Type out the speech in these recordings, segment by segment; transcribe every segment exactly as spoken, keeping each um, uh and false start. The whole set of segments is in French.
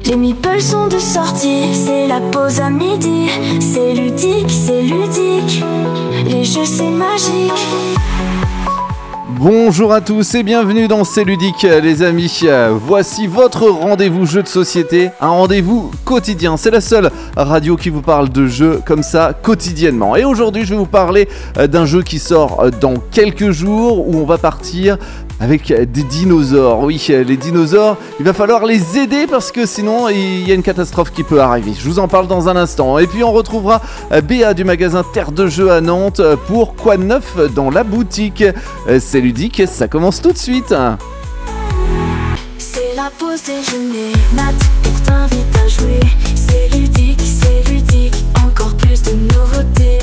Les meeples sont de sortie, c'est la pause à midi. C'est ludique, c'est ludique, les jeux c'est magique. Bonjour à tous et bienvenue dans C'est Ludique les amis. Voici votre rendez-vous jeu de société, un rendez-vous quotidien. C'est la seule radio qui vous parle de jeux comme ça quotidiennement. Et aujourd'hui je vais vous parler d'un jeu qui sort dans quelques jours où on va partir avec des dinosaures. Oui, les dinosaures, il va falloir les aider parce que sinon il y a une catastrophe qui peut arriver. Je vous en parle dans un instant. Et puis on retrouvera Béa du magasin Terre de Jeux à Nantes pour Quoi de neuf dans la boutique. C'est ludique, ça commence tout de suite. C'est la pause déjeuner, Nat pour t'inviter à jouer. C'est ludique, c'est ludique, encore plus de nouveautés.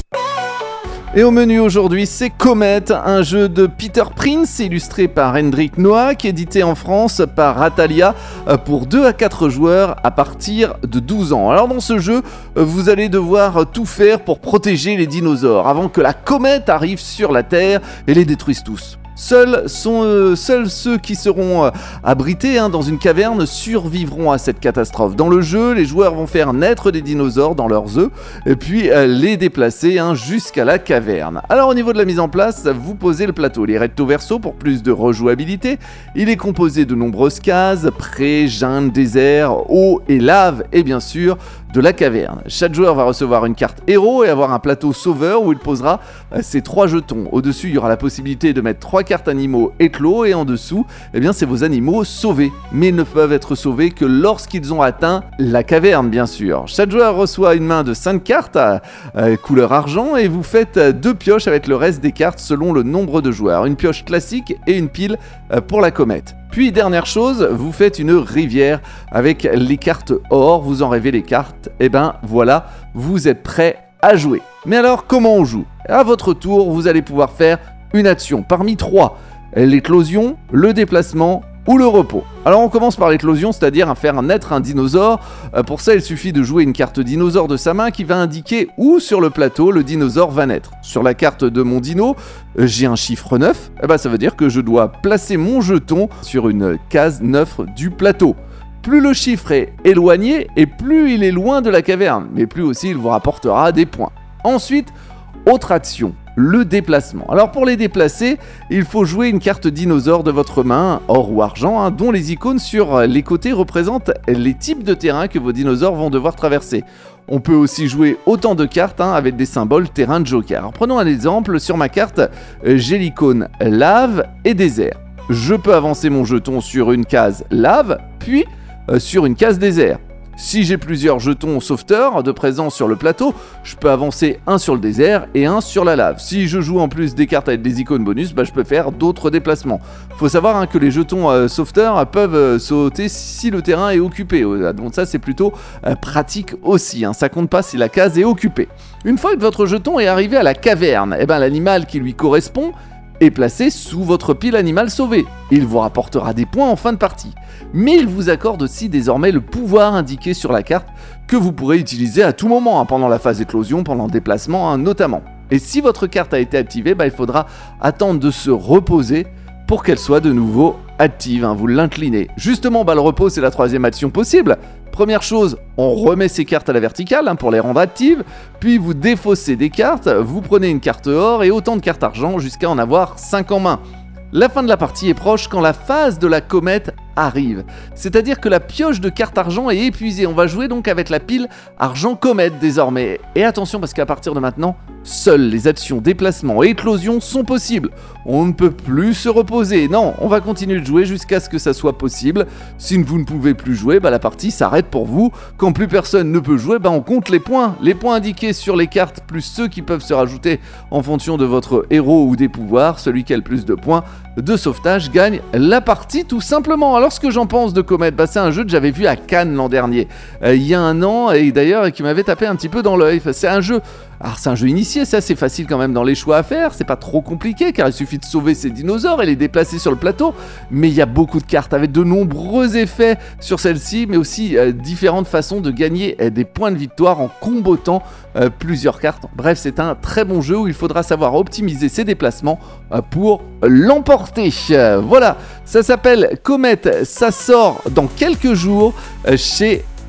Et au menu aujourd'hui, c'est Comet, un jeu de Peter Prince illustré par Hendrik Noack, édité en France par Atalia pour deux à quatre joueurs à partir de douze ans. Alors dans ce jeu, vous allez devoir tout faire pour protéger les dinosaures avant que la comète arrive sur la Terre et les détruise tous. Seuls, sont, euh, seuls ceux qui seront euh, abrités hein, dans une caverne survivront à cette catastrophe. Dans le jeu, les joueurs vont faire naître des dinosaures dans leurs œufs et puis euh, les déplacer hein, jusqu'à la caverne. Alors au niveau de la mise en place, vous posez le plateau. Il est recto verso pour plus de rejouabilité. Il est composé de nombreuses cases, prés, jungle, désert, eau et lave et bien sûr de la caverne. Chaque joueur va recevoir une carte héros et avoir un plateau sauveur où il posera euh, ses trois jetons. Au-dessus, il y aura la possibilité de mettre trois cartes animaux éclos et en dessous, eh bien, c'est vos animaux sauvés. Mais ils ne peuvent être sauvés que lorsqu'ils ont atteint la caverne, bien sûr. Chaque joueur reçoit une main de cinq cartes à euh, couleur argent et vous faites euh, deux pioches avec le reste des cartes selon le nombre de joueurs. Une pioche classique et une pile euh, pour la comète. Puis dernière chose, vous faites une rivière avec les cartes or, vous enlevez les cartes, et ben voilà, vous êtes prêts à jouer. Mais alors comment on joue ? À votre tour, vous allez pouvoir faire une action parmi trois, l'éclosion, le déplacement ou le repos. Alors on commence par l'éclosion, c'est-à-dire à faire naître un dinosaure. Pour ça, il suffit de jouer une carte dinosaure de sa main qui va indiquer où sur le plateau le dinosaure va naître. Sur la carte de mon dino, j'ai un chiffre neuf, et ben ça veut dire que je dois placer mon jeton sur une case neuf du plateau. Plus le chiffre est éloigné et plus il est loin de la caverne, mais plus aussi il vous rapportera des points. Ensuite, autre action, le déplacement. Alors pour les déplacer, il faut jouer une carte dinosaure de votre main, or ou argent, hein, dont les icônes sur les côtés représentent les types de terrain que vos dinosaures vont devoir traverser. On peut aussi jouer autant de cartes hein, avec des symboles terrain de joker. Alors prenons un exemple, sur ma carte, j'ai l'icône lave et désert. Je peux avancer mon jeton sur une case lave, puis euh, sur une case désert. Si j'ai plusieurs jetons sauveteurs de présence sur le plateau, je peux avancer un sur le désert et un sur la lave. Si je joue en plus des cartes avec des icônes bonus, bah, je peux faire d'autres déplacements. Faut savoir hein, que les jetons euh, sauveteurs peuvent euh, sauter si le terrain est occupé. Donc ça c'est plutôt euh, pratique aussi, hein. Ça compte pas si la case est occupée. Une fois que votre jeton est arrivé à la caverne, eh ben, l'animal qui lui correspond est placé sous votre pile animal sauvé. Il vous rapportera des points en fin de partie. Mais il vous accorde aussi désormais le pouvoir indiqué sur la carte que vous pourrez utiliser à tout moment, hein, pendant la phase d'éclosion, pendant le déplacement hein, notamment. Et si votre carte a été activée, bah, il faudra attendre de se reposer pour qu'elle soit de nouveau active, hein, vous l'inclinez. Justement, bah, le repos c'est la troisième action possible. Première chose, on remet ces cartes à la verticale hein, pour les rendre actives, puis vous défaussez des cartes, vous prenez une carte or et autant de cartes argent jusqu'à en avoir cinq en main. La fin de la partie est proche quand la phase de la comète arrive. C'est-à-dire que la pioche de cartes argent est épuisée. On va jouer donc avec la pile argent comète désormais. Et attention parce qu'à partir de maintenant, seules les actions déplacement et éclosion sont possibles. On ne peut plus se reposer. Non, on va continuer de jouer jusqu'à ce que ça soit possible. Si vous ne pouvez plus jouer, bah la partie s'arrête pour vous. Quand plus personne ne peut jouer, bah on compte les points. Les points indiqués sur les cartes plus ceux qui peuvent se rajouter en fonction de votre héros ou des pouvoirs. Celui qui a le plus de points de sauvetage gagne la partie tout simplement. Alors ce que j'en pense de Comet, bah, c'est un jeu que j'avais vu à Cannes l'an dernier, euh, il y a un an, et d'ailleurs qui m'avait tapé un petit peu dans l'œil. C'est un jeu, alors c'est un jeu initié, c'est assez facile quand même dans les choix à faire, c'est pas trop compliqué car il suffit de sauver ces dinosaures et les déplacer sur le plateau, mais il y a beaucoup de cartes avec de nombreux effets sur celle-ci, mais aussi euh, différentes façons de gagner euh, des points de victoire en combotant euh, plusieurs cartes. Bref, c'est un très bon jeu où il faudra savoir optimiser ses déplacements euh, pour l'emporter. Euh, voilà, ça s'appelle Comet, ça sort dans quelques jours euh, chez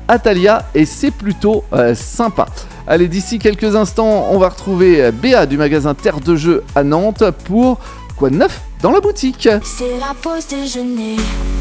Atalia et c'est plutôt euh, sympa. Allez, d'ici quelques instants, on va retrouver Béa du magasin Terre de Jeux à Nantes pour Quoi de neuf dans la boutique. C'est la pause déjeuner.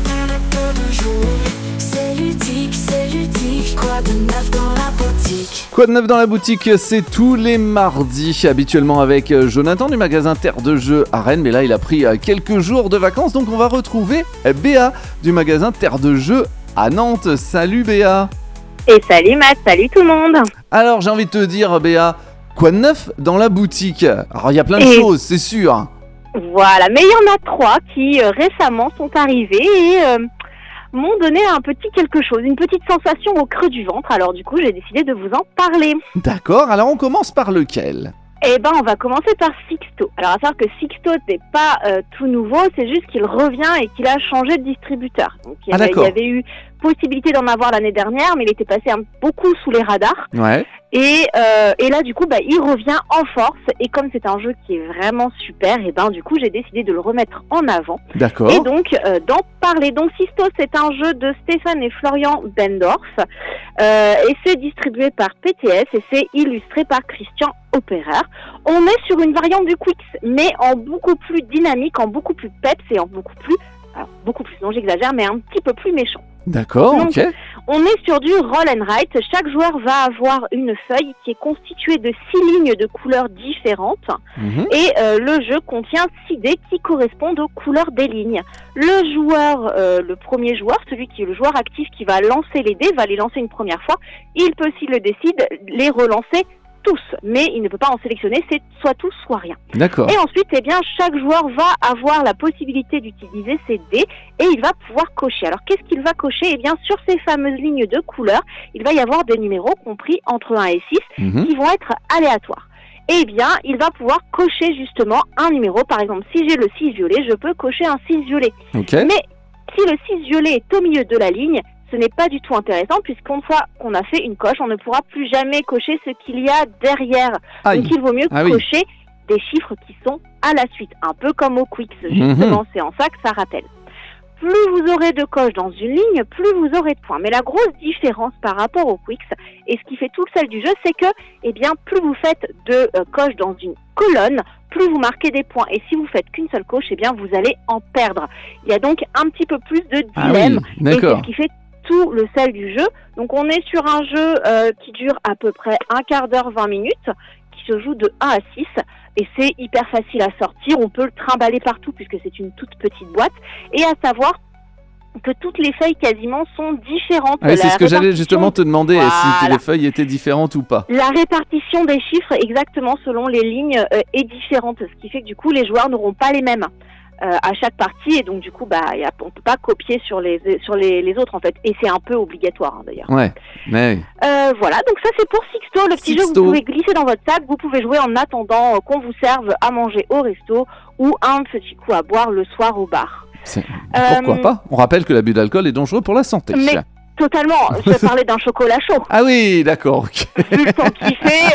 C'est ludique, c'est ludique. Quoi de neuf dans la boutique? Quoi de neuf dans la boutique, c'est tous les mardis, habituellement avec Jonathan du magasin Terre de Jeux à Rennes, mais là il a pris quelques jours de vacances, donc on va retrouver Béa du magasin Terre de Jeux à Nantes. Salut Béa. Et salut Matt, salut tout le monde. Alors j'ai envie de te dire Béa, quoi de neuf dans la boutique? Alors il y a plein de Et... choses, c'est sûr. Voilà, mais il y en a trois qui euh, récemment sont arrivés et euh, m'ont donné un petit quelque chose, une petite sensation au creux du ventre. Alors du coup, j'ai décidé de vous en parler. D'accord, alors on commence par lequel? Eh ben, on va commencer par Sixto. Alors, à savoir que Sixto n'est pas euh, tout nouveau, c'est juste qu'il revient et qu'il a changé de distributeur. Donc, il y, ah, avait, il d'accord. y avait eu possibilité d'en avoir l'année dernière, mais il était passé un, beaucoup sous les radars. Ouais. Et, euh, et là, du coup, bah, il revient en force. Et comme c'est un jeu qui est vraiment super, et ben, du coup, j'ai décidé de le remettre en avant. D'accord. Et donc, euh, d'en parler. Donc, Sixto, c'est un jeu de Stéphane et Florian Bendorf. Euh, et c'est distribué par P T S et c'est illustré par Christian Opérer. On est sur une variante du Quicks, mais en beaucoup plus dynamique, en beaucoup plus peps et en beaucoup plus... Alors, beaucoup plus, non, j'exagère, mais un petit peu plus méchant. D'accord, Donc, ok. On est sur du roll and write. Chaque joueur va avoir une feuille qui est constituée de six lignes de couleurs différentes. Mmh. Et euh, le jeu contient six dés qui correspondent aux couleurs des lignes. Le joueur, euh, le premier joueur, celui qui est le joueur actif qui va lancer les dés, va les lancer une première fois. Il peut, s'il le décide, les relancer tous, mais il ne peut pas en sélectionner, c'est soit tout, soit rien. D'accord. Et ensuite, eh bien, chaque joueur va avoir la possibilité d'utiliser ses dés et il va pouvoir cocher. Alors, qu'est-ce qu'il va cocher? Eh bien, sur ces fameuses lignes de couleurs, il va y avoir des numéros compris entre un et six Mmh. qui vont être aléatoires. Eh bien, il va pouvoir cocher justement un numéro. Par exemple, si j'ai le six violet, je peux cocher un six violet. Ok. Mais si le six violet est au milieu de la ligne, ce n'est pas du tout intéressant puisqu'une fois qu'on a fait une coche, on ne pourra plus jamais cocher ce qu'il y a derrière. Aïe. Donc il vaut mieux Ah oui. cocher des chiffres qui sont à la suite, un peu comme au Quicks, justement, Mmh. c'est en ça que ça rappelle. Plus vous aurez de coches dans une ligne, plus vous aurez de points. Mais la grosse différence par rapport au Quicks, et ce qui fait tout le sel du jeu, c'est que, eh bien, plus vous faites de euh, coches dans une colonne, plus vous marquez des points. Et si vous faites qu'une seule coche, eh bien, vous allez en perdre. Il y a donc un petit peu plus de Ah dilemme. oui, Et c'est d'accord. ce qui fait tout le sel du jeu. Donc on est sur un jeu euh, qui dure à peu près un quart d'heure, vingt minutes, qui se joue de un à six, et c'est hyper facile à sortir. On peut le trimballer partout puisque c'est une toute petite boîte. Et à savoir que toutes les feuilles quasiment sont différentes. Ah oui, c'est La ce que j'allais répartition- justement te demander, si Voilà. les feuilles étaient différentes ou pas. La répartition des chiffres exactement selon les lignes euh, est différente, ce qui fait que du coup les joueurs n'auront pas les mêmes euh, à chaque partie et donc du coup bah y a, on peut pas copier sur les sur les, les autres en fait et c'est un peu obligatoire hein, d'ailleurs. Ouais, mais Euh, voilà, donc ça c'est pour Sixto, le petit Sixto. jeu que vous pouvez glisser dans votre sac, vous pouvez jouer en attendant euh, qu'on vous serve à manger au resto ou un petit coup à boire le soir au bar. c'est... Euh, pourquoi pas? On rappelle que l'abus d'alcool est dangereux pour la santé. Mais totalement, je vais parler d'un chocolat chaud. Ah oui, d'accord. ok. Vu le temps qu'il fait.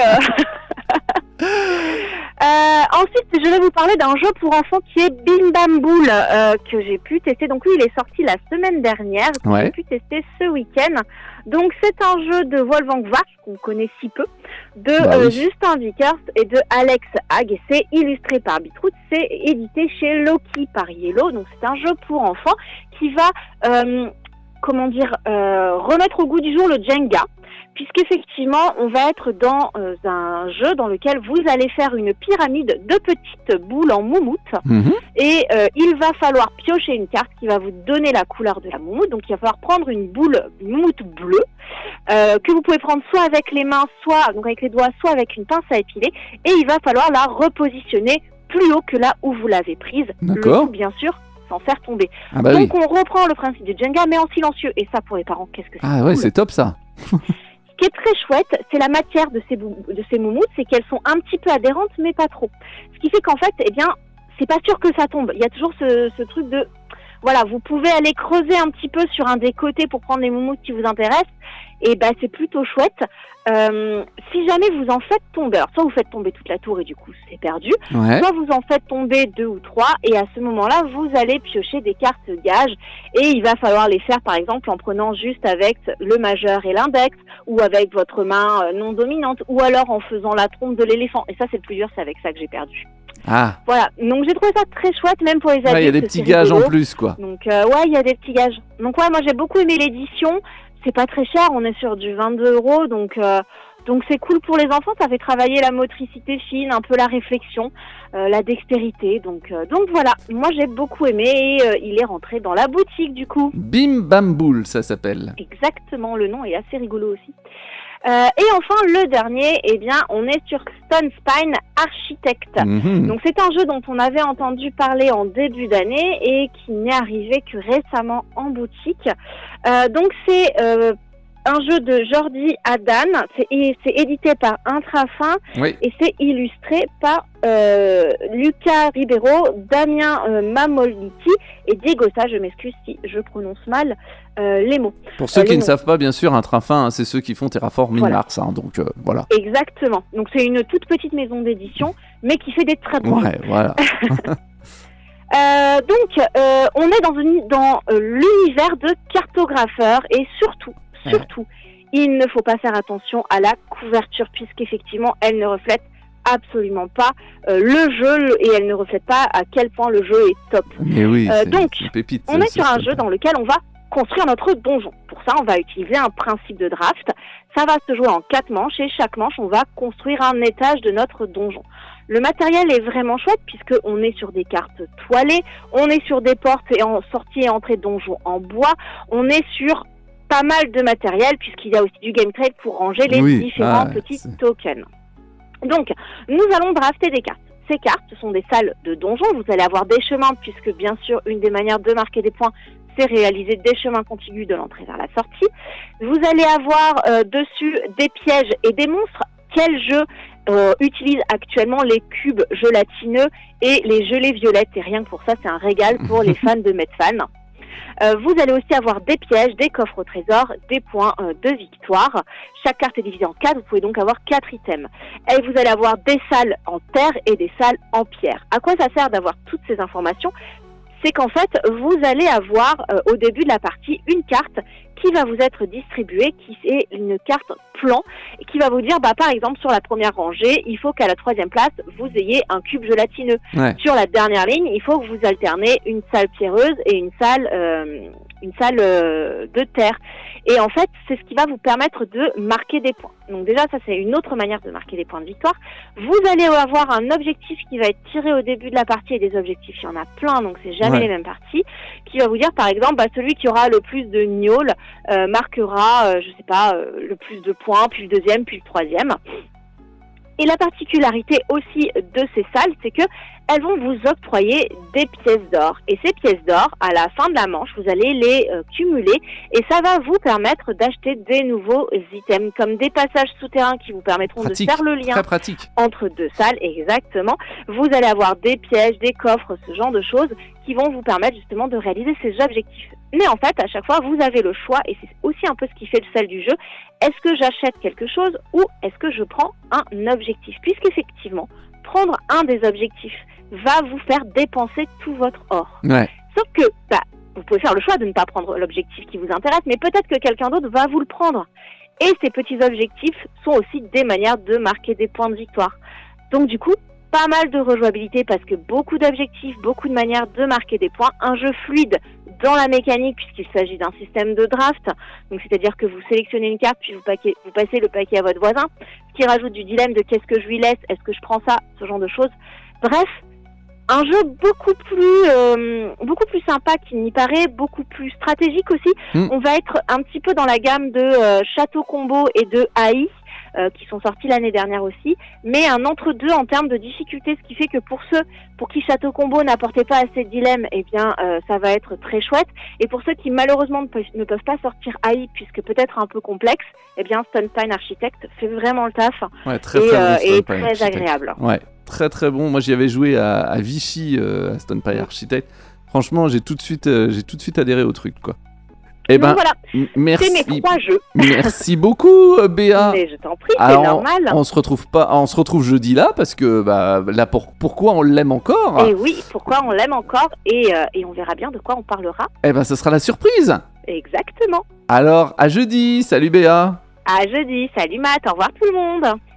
Euh... euh, ensuite, je vais vous parler d'un jeu pour enfants qui est Bim Bam Boule, euh, que j'ai pu tester. Donc lui, il est sorti la semaine dernière, que Ouais. j'ai pu tester ce week-end. Donc c'est un jeu de Wolfgang Warf, qu'on connaît si peu, de Bah euh, oui. Justin Vickers et de Alex Hag. Et c'est illustré par Bitrout, c'est édité chez Loki par Yellow. Donc c'est un jeu pour enfants qui va... Euh, comment dire, euh, remettre au goût du jour le Jenga, puisqu'effectivement, on va être dans euh, un jeu dans lequel vous allez faire une pyramide de petites boules en moumoute, Mhm. et euh, il va falloir piocher une carte qui va vous donner la couleur de la moumoute, donc il va falloir prendre une boule, une moumoute bleue, euh, que vous pouvez prendre soit avec les mains, soit donc avec les doigts, soit avec une pince à épiler, et il va falloir la repositionner plus haut que là où vous l'avez prise, le D'accord. tout bien sûr, sans faire tomber. Ah bah oui. Donc on reprend le principe du Jenga, mais en silencieux. Et ça, pour les parents, qu'est-ce que c'est Ah ouais, cool. c'est top ça. Ce qui est très chouette, c'est la matière de ces, bou- de ces moumoutes, c'est qu'elles sont un petit peu adhérentes, mais pas trop. Ce qui fait qu'en fait, eh bien, c'est pas sûr que ça tombe. Il y a toujours ce, ce truc de... Voilà, vous pouvez aller creuser un petit peu sur un des côtés pour prendre les moumoutes qui vous intéressent. et bah c'est plutôt chouette. Euh, si jamais vous en faites tomber, alors soit vous faites tomber toute la tour et du coup c'est perdu, Ouais. soit vous en faites tomber deux ou trois et à ce moment-là vous allez piocher des cartes gages et il va falloir les faire par exemple en prenant juste avec le majeur et l'index ou avec votre main euh, non dominante ou alors en faisant la trompe de l'éléphant et ça c'est le plus dur, c'est avec ça que j'ai perdu. Ah, Voilà, donc j'ai trouvé ça très chouette même pour les adultes. ouais, il y a des c'est petits gages en rigolo. plus, quoi. Donc euh, ouais, il y a des petits gages. Donc ouais, moi j'ai beaucoup aimé l'édition. C'est pas très cher, on est sur du vingt-deux euros, donc euh, donc c'est cool pour les enfants. Ça fait travailler la motricité fine, un peu la réflexion, euh, la dextérité. Donc euh, donc voilà, moi j'ai beaucoup aimé. Et, euh, il est rentré dans la boutique du coup. Bim Bam Boule, ça s'appelle. Exactement, le nom est assez rigolo aussi. Euh, et enfin le dernier, eh bien on est sur Stone Spine Architect. Mhm. Donc c'est un jeu dont on avait entendu parler en début d'année et qui n'est arrivé que récemment en boutique. Euh, donc c'est euh, un jeu de Jordi Adan, c'est, c'est édité par Intrafin Oui. et c'est illustré par euh, Lucas Ribeiro, Damien euh, Mamoliti et Diego Sa, je m'excuse si je prononce mal euh, les mots. Pour ceux Euh, qui les ne noms. savent pas, bien sûr, Intrafin, hein, c'est ceux qui font Terraforming Voilà. Mars, hein, donc euh, voilà. Exactement, donc c'est une toute petite maison d'édition mais qui fait des très bons jeux. Ouais, voilà. Euh, donc, euh, on est dans, une, dans euh, l'univers de cartographeurs et surtout, Ouais. surtout, il ne faut pas faire attention à la couverture puisqu'effectivement, elle ne reflète absolument pas euh, le jeu et elle ne reflète pas à quel point le jeu est top. Mais oui, Euh, c'est donc, c'est une pépite. On ce est sur un système. jeu dans lequel on va construire notre donjon. Pour ça, on va utiliser un principe de draft. Ça va se jouer en quatre manches et chaque manche, on va construire un étage de notre donjon. Le matériel est vraiment chouette puisqu'on est sur des cartes toilées, on est sur des portes et en sortie et entrée de donjon en bois, on est sur pas mal de matériel puisqu'il y a aussi du game trade pour ranger les Oui, différents ah, petits c'est- tokens. Donc, nous allons drafter des cartes. Ces cartes, ce sont des salles de donjon. Vous allez avoir des chemins puisque bien sûr, une des manières de marquer des points, c'est réaliser des chemins contigus de l'entrée vers la sortie. Vous allez avoir euh, dessus des pièges et des monstres. Quel jeu euh, utilise actuellement les cubes gélatineux et les gelées violettes? Et rien que pour ça, c'est un régal pour les fans de Medfan. Euh, vous allez aussi avoir des pièges, des coffres au trésor, des points euh, de victoire. Chaque carte est divisée en quatre, vous pouvez donc avoir quatre items. Et vous allez avoir des salles en terre et des salles en pierre. À quoi ça sert d'avoir toutes ces informations? C'est qu'en fait, vous allez avoir euh, au début de la partie une carte qui va vous être distribuée, qui est une carte plan, et qui va vous dire, bah, par exemple, sur la première rangée, il faut qu'à la troisième place, vous ayez un cube gélatineux. Ouais. Sur la dernière ligne, il faut que vous alternez une salle pierreuse et une salle, euh, une salle euh, de terre. Et en fait, c'est ce qui va vous permettre de marquer des points. Donc déjà, ça c'est une autre manière de marquer des points de victoire. Vous allez avoir un objectif qui va être tiré au début de la partie, et des objectifs, il y en a plein, donc c'est jamais Ouais. les mêmes parties, qui va vous dire, par exemple, bah, celui qui aura le plus de gnôles euh, marquera, euh, je sais pas, euh, le plus de points, puis le deuxième, puis le troisième. Et la particularité aussi de ces salles, c'est que elles vont vous octroyer des pièces d'or. Et ces pièces d'or, à la fin de la manche, vous allez les euh, cumuler et ça va vous permettre d'acheter des nouveaux items, comme des passages souterrains qui vous permettront Pratique. de faire le lien Très pratique. entre deux salles, exactement. Vous allez avoir des pièges, des coffres, ce genre de choses qui vont vous permettre justement de réaliser ces objectifs. Mais en fait, à chaque fois, vous avez le choix, et c'est aussi un peu ce qui fait le sel du jeu. Est-ce que j'achète quelque chose ou est-ce que je prends un objectif? Puisqu'effectivement, prendre un des objectifs va vous faire dépenser tout votre or. Ouais. Sauf que, bah, vous pouvez faire le choix de ne pas prendre l'objectif qui vous intéresse, mais peut-être que quelqu'un d'autre va vous le prendre. Et ces petits objectifs sont aussi des manières de marquer des points de victoire. Donc du coup, pas mal de rejouabilité parce que beaucoup d'objectifs, beaucoup de manières de marquer des points, un jeu fluide dans la mécanique puisqu'il s'agit d'un système de draft, donc c'est-à-dire que vous sélectionnez une carte puis vous, paquez, vous passez le paquet à votre voisin, ce qui rajoute du dilemme de qu'est-ce que je lui laisse, est-ce que je prends ça, ce genre de choses. Bref, un jeu beaucoup plus euh, beaucoup plus sympa qu'il n'y paraît, beaucoup plus stratégique aussi. Mm. On va être un petit peu dans la gamme de euh, Château Combo et de A I, euh, qui sont sortis l'année dernière aussi, mais un entre-deux en termes de difficulté, ce qui fait que pour ceux pour qui Château Combo n'apportait pas assez de dilemme, eh bien euh, ça va être très chouette. Et pour ceux qui malheureusement ne peuvent, ne peuvent pas sortir A I, puisque peut-être un peu complexe, eh bien Stone Spine Architect fait vraiment le taf Ouais, très et, très euh, bon. et Stone très Pine Architect. agréable. Ouais, très très bon. Moi, j'y avais joué à, à Vichy, euh, à Stone Pine Architect. Franchement, j'ai tout de suite, euh, j'ai tout de suite adhéré au truc, quoi. Eh ben, Donc voilà, m- merci. c'est mes trois jeux. Merci beaucoup, euh, Béa. Mais je t'en prie, c'est Alors, normal. on se retrouve pas, on se retrouve jeudi là parce que bah là pour, pourquoi on l'aime encore. Et oui, pourquoi on l'aime encore et, euh, et on verra bien de quoi on parlera. Eh ben, ce sera la surprise. Exactement. Alors, à jeudi. Salut Béa. À jeudi. Salut Matt, au revoir tout le monde.